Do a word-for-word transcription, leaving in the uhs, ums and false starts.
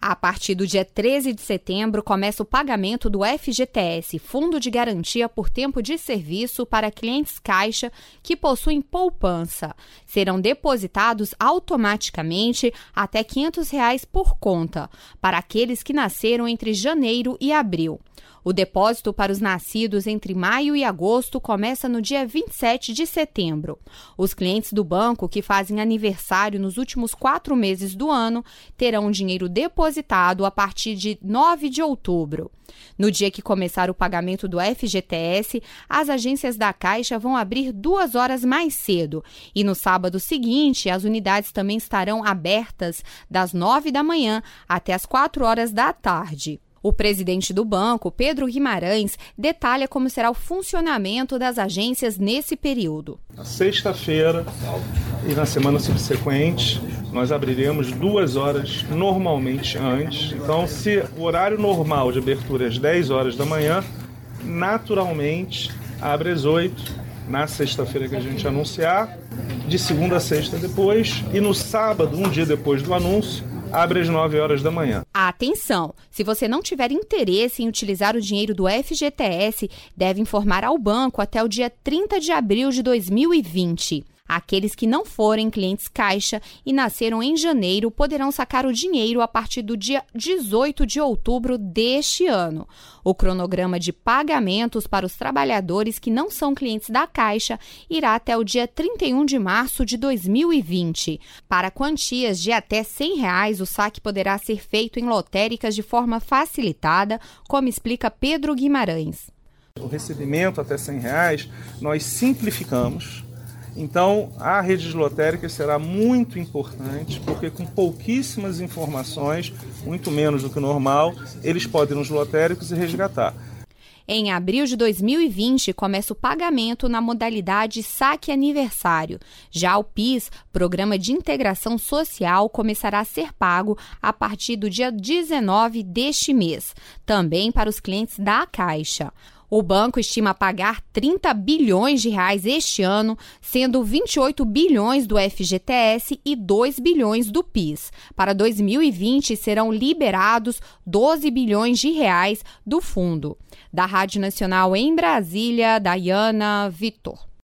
A partir do dia treze de setembro, começa o pagamento do F G T S, Fundo de Garantia por Tempo de Serviço, para clientes Caixa que possuem poupança. Serão depositados automaticamente até quinhentos reais por conta, para aqueles que nasceram entre janeiro e abril. O depósito para os nascidos entre maio e agosto começa no dia vinte e sete de setembro. Os clientes do banco que fazem aniversário nos últimos quatro meses do ano terão o dinheiro depositado a partir de nove de outubro. No dia que começar o pagamento do F G T S, as agências da Caixa vão abrir duas horas mais cedo. E no sábado seguinte, as unidades também estarão abertas das nove da manhã até as quatro horas da tarde. O presidente do banco, Pedro Guimarães, detalha como será o funcionamento das agências nesse período. Na sexta-feira e na semana subsequente, nós abriremos duas horas normalmente antes. Então, se o horário normal de abertura é às dez horas da manhã, naturalmente abre às oito, na sexta-feira que a gente anunciar, de segunda a sexta depois, e no sábado, um dia depois do anúncio, abre às nove horas da manhã. Atenção! Se você não tiver interesse em utilizar o dinheiro do F G T S, deve informar ao banco até o dia trinta de abril de dois mil e vinte. Aqueles que não forem clientes Caixa e nasceram em janeiro poderão sacar o dinheiro a partir do dia dezoito de outubro deste ano. O cronograma de pagamentos para os trabalhadores que não são clientes da Caixa irá até o dia trinta e um de março de dois mil e vinte. Para quantias de até cem reais, o saque poderá ser feito em lotéricas de forma facilitada, como explica Pedro Guimarães. O recebimento até cem reais nós simplificamos. Então, a rede de lotéricas será muito importante, porque com pouquíssimas informações, muito menos do que o normal, eles podem ir nos lotéricos e resgatar. Em abril de dois mil e vinte, começa o pagamento na modalidade Saque Aniversário. Já o PIS, Programa de Integração Social, começará a ser pago a partir do dia dezenove deste mês, também para os clientes da Caixa. O banco estima pagar trinta bilhões de reais este ano, sendo vinte e oito bilhões do F G T S e dois bilhões do PIS. Para dois mil e vinte, serão liberados doze bilhões de reais do fundo. Da Rádio Nacional em Brasília, Daiana Vitor.